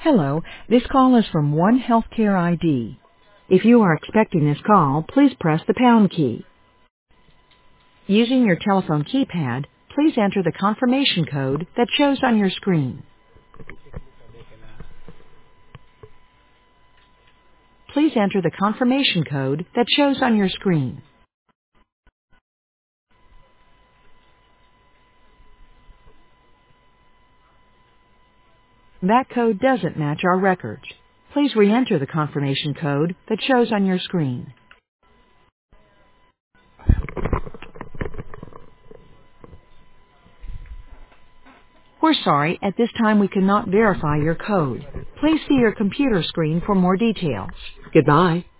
Hello, this call is from One Healthcare ID. If you are expecting this call, please press the pound key. Using your telephone keypad, please enter the confirmation code that shows on your screen. Please enter the confirmation code that shows on your screen. That code doesn't match our records. Please re-enter the confirmation code that shows on your screen. We're sorry, at this time we cannot verify your code. Please see your computer screen for more details. Goodbye.